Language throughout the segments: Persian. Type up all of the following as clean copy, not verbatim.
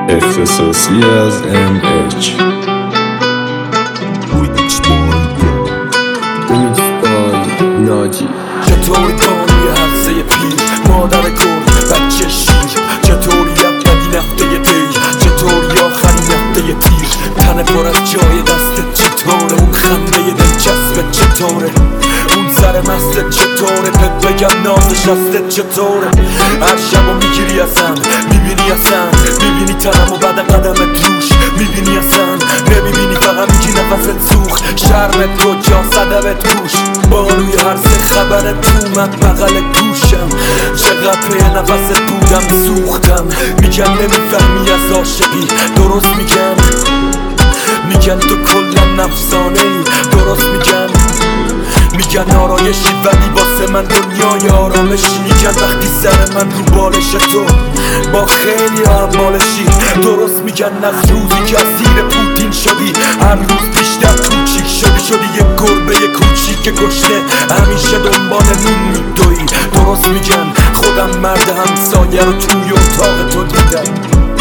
اختصاصی از MH ناجی. چطوری بانوی حفظه پیر مادر کن بچه شیر، چطوری اولین هفته دی، چطوری آخرین هفته تیر، تن پر از جای دستت چطوره، اون خنده دلچسبت چطوره، اون سر مستت چطوره، بهت بگم نازشستت چطوره. هر شبو میگیری اصلا میبینی اصلا، میبینی تنم و بعد قدمت روش میبینی اصلا، نمیبینی فقط میگی نفست سوخ، شرمت کجا صدبت گوش، بانوی هر سه خبرت اومد بغل گوشم، چقدر پی نفست بودم سوختم، میگن نمیفهمی از عاشقی، درست میگن تو کلا افسانه ای، درست میگن آرایشی ولی واسه من دنیای آرامشی، میگن وقتی سر من رو بالش تو با خیلی بالشی، درست میگن از روزی که اسیر پوتین شدی هر روز بیشتر کوچیک شدی یه گربه کوچیک گشنه همیشه دنبال نون میدوی، درست میگن خودم مرد همسایه رو توی اتاق تو دیدم،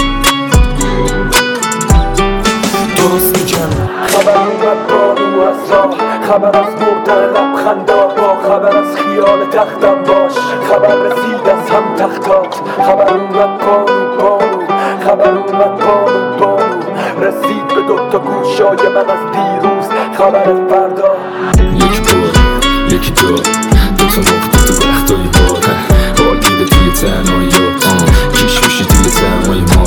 درست میگن خبر اومد بانو از راه، خبر از مردن لبخندا، با خبر از خیال تختم باش، خبر رسید از هم تختات، خبر اومد بانو، خبر اومد بانو، رسید به دوتا گوشای من از دیروز، خبر از فردا. یک بار یکی دو دوتا نقطه تو وقتایی باره، حال میده توی تنهاییات، کیش میشی توی تنهای ما،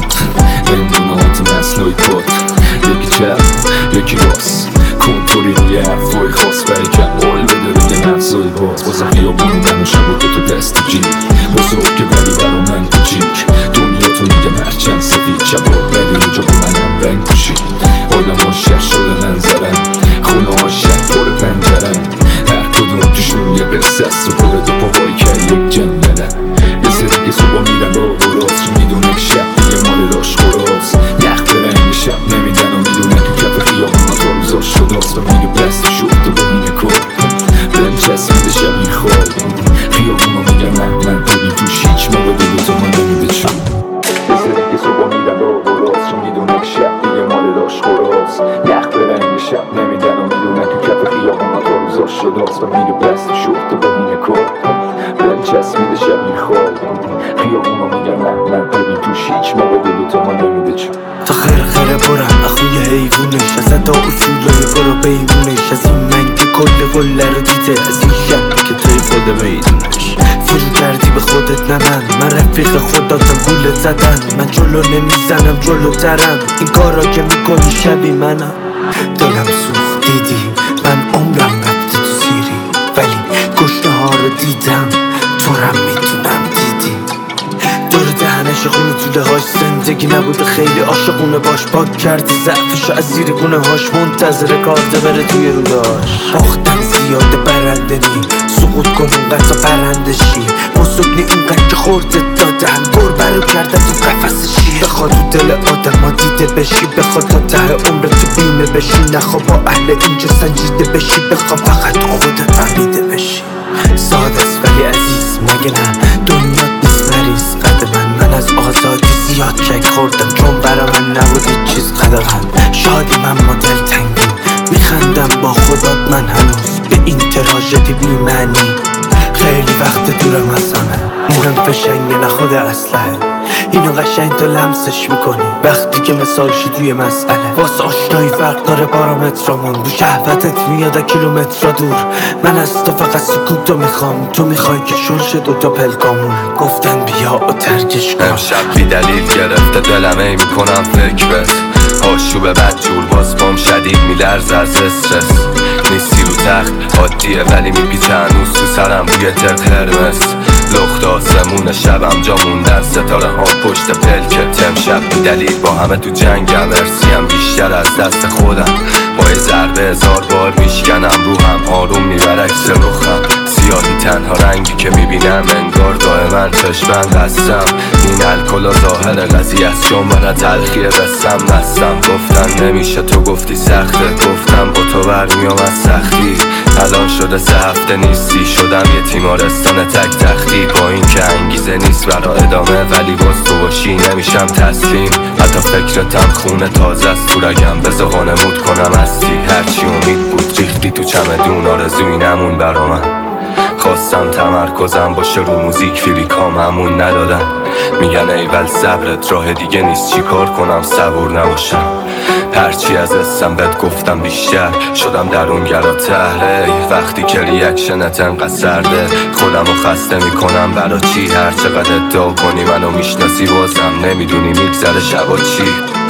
نمونات مسلوی پاد، یکی چپ یکی راست، کنتوری روی حرفای خاص، برای کم حال بده روی نفسای باز، بازم خیابونی من و شب و دوتا دست جیب، بزرگ که ولی برا من کوچیک، دنیا تو میگم هرچند سفید، شباب ولی اینجا با منم رنگ پوشید، آدم ها شهر شده منظرم، خونه ها شهر پر پنجرم، هر کدوم توشون یه قصه است و پر دو پاپایی که یک جنگلم، یه سری که صبح میرن را و راست، چون میدونه شب دیگه مال راش خوراست، یخ به رنگ شب نمیدن و میدونه تو کف خیابون ها تا روزا شداست، و میگه بست شد و با اینه کار بهم چسبیده شب این خواب، خیابون ها میگن من ببین توش هیچ موقع به دوتا من نمیده چون، یه سری که صبح میرن را و راست، چون میدونه شب دیگه مال راش خوراست، یخ به رنگ شب نمیدن و میدونه تو کف خیابون ها تا روزا شداست، و میگه بست شد و با اینه کار بهم چسبیده شب این خواب، خیابون ها میگن من ببین توش هیچ موقع به دوتا من نمیده چون، تا خیره برم اخوی حیوونش، از تا اصولای برو بیمونش، از این من که کل قله رو دیده، از این شب که توی خود میدونش، فرو کردی به خودت نمن، من رفیق خوداتم گولت زدن، من جلو نمیزنم جلوترم، این کارا که میکنی شبی منم، دلم سوخت دیدی من عمرم رفته تو سیری، ولی گشنه ها رو دیدم تو رم میتونم دیدی، دور دهنش خونه توله هاش، زندگی نبوده خیلی عاشقونه باش، پاک کرده ضعفشو از زیر گونه هاش، منتظر کارده بره توی روداش، باختن زیاده برنده نی، سقوط کن اونقدر تا پرنده شی، بزرگنی اونقدر که خورده دادن، گربه رو کرده تو قفص شیر، بخواد تو دل آدم ها دیده بشی، بخواد تا ته عمر تو بیمه بشی، نخواه با اهل اینجا سنجیده بشی، بخواه فقط خودت فهمیده بشی، ساده است ولی عزیز مگه نه، دنیا نیست مریض قد من از آزادی زیاد کک خوردم، چون برا من نبود هیچ چیز قدغن، شادی من مدل تنگین، میخندم با خودات من هنوز به این تراژدی بی معنی، خیلی وقت دورم از همه، موهم فشنگه نخوده اسلحه، اینو قشنگ تو لمسش میکنی وقتی که مثال شی توی مسئله، واسه آشنایی فرق داره پارامترامون، رو شهوتت میاد کیلومتر دور، من از تو فقط سکوتو میخوام، تو میخوای که شلش دوتا پلکامون، گفتن بیا و ترکش کن، امشب بی دلیل گرفته دلم ای میکنم فکر بت، آشوب بد جور باز پام شدید میلرز از استرس، نیستی رو تخت عادیه ولی میپیچه هنوز تو سرم روی تر قرمز، لخت آسمون شبم جا موندن ستاره ها پشت پلکت، امشب بی دلیل با همه تو جنگم، ارسیم بیشتر از دست خودم، با یه ضربه 1000 بار میشکنم روحم، آروم میبر عکس رخم، سیاهی تنها رنگی که میبینم، انگار دائما چشمم بستم، این الکل ظاهر قضیه است، چون من تلخیه بستم مستم، گفتن نمیشه تو گفتی سخته، گفتم با تو برمیام از سختی، الان شده 3 هفته نیستی، شدم یه تیمارستان تک تختی. با این که انگیزه نیست برا ادامه، ولی باز تو باشی نمیشم تسلیم. حتی فکرتم خونه تازه است تو رگم، بذار وانمود کنم هستی. هرچی امید بود ریختی تو چمدون، آرزوی نمون برا من. خواستم تمرکزم باشه رو موزیک، فیلیکام همون ندادن. میگن ایول صبرت راه دیگه نیست، چی کار کنم صبور نباشم. هرچی از اسم بهت گفتم بیشتر شدم درونگراتر. وقتی که ریاکشنت انقدر سرده، خودمو خسته میکنم برا چی؟ هر چقدر ادعا کنی منو میشناسی، بازم نمیدونی میگذره شبا چی.